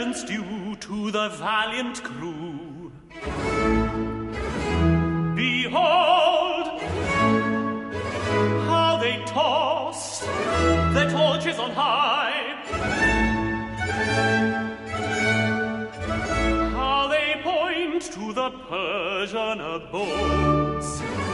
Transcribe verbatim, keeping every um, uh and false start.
vengeance due to the valiant crew. Behold how they toss their torches on high, how they point to the Persian boats.